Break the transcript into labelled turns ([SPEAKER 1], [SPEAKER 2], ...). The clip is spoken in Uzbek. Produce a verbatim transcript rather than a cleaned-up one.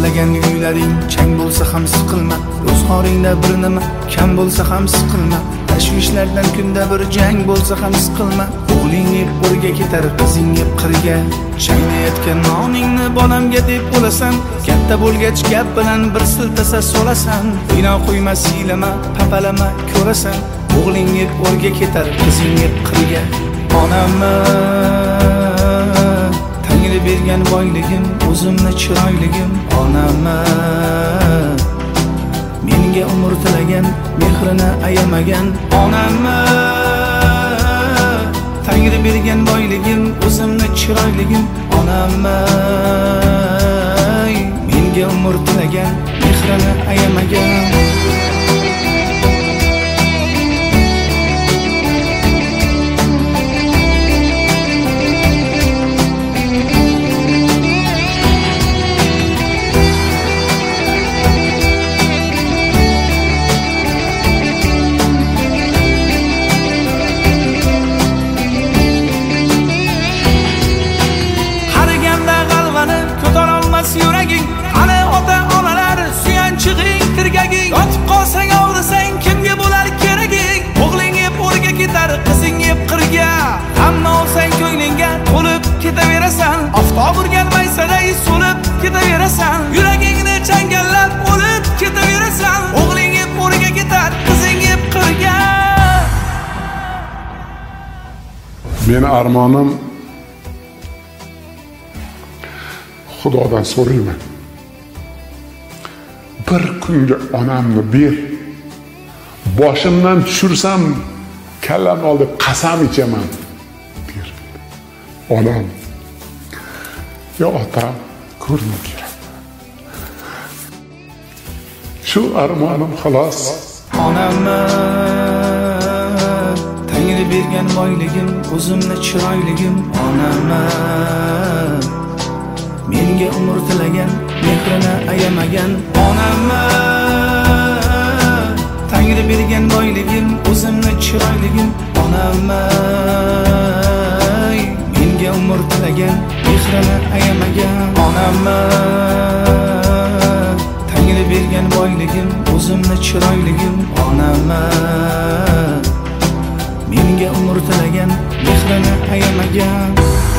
[SPEAKER 1] xohlagan uylaring chang bo'lsa ham siqilma, ro'zg'oringda bir nima kam bo'lsa ham siqilma, tashvishlardan kunda bir jang bo'lsa ham siqilma. O'g'ling yeb o'rga ketar, qizing yeb qirga, chaynayotgan noningni bolamga deb bo'lasan, katta bo'lgach gap bilan bir siltasa solasan. Bino qo'yma, siylama, papalama, ko'rasan. O'g'ling yeb o'rga ketar, qizing yeb qirga. Onamni Tangri bergan boyligim, o'zimni chiroyligim. Onamni menga umr tilagan, mehrini ayamagan. Onamni Tangri bergan boyligim, o'zimni chiroyligim. Onamni menga umr tilagan, mehrini ayamagan. Yuraging, ana ota onalar suyanchig'ing, tirgaging. Yotib qolsang, og'risang, kimga bo'lar keraging? O'g'ling yeb o'rga ketar, qizing yeb qirga. Hamma olsang ko'nglingga to'lib ketaverasan. Oftob urgan maysaday so'lib ketaverasan. Yuragingni changallab o'lib ketaverasan. O'g'ling yeb o'rga ketar, qizing yeb qirga.
[SPEAKER 2] Meni armonim Xudodan so'rayman. Bir kunga onamni ber. Boshimdan tushirsam, kallamni ol deb qasam ichaman. Ber. Onam. Yo otam, ko'rgim keladi. Shu armonim xolos.
[SPEAKER 1] Onamni Tangri bergan boyligim, o'zimni chiroyligim. Onamni menga umr tilagan, mehrini ayamagan. Onamni Tangri bergan boyligim, o'zimni chiroyligim. Onamni menga umr tilagan, mehrini ayamagan. Onamni Tangri bergan boyligim, o'zimni chiroyligim. Onamni menga umr tilagan, mehrini ayamagan.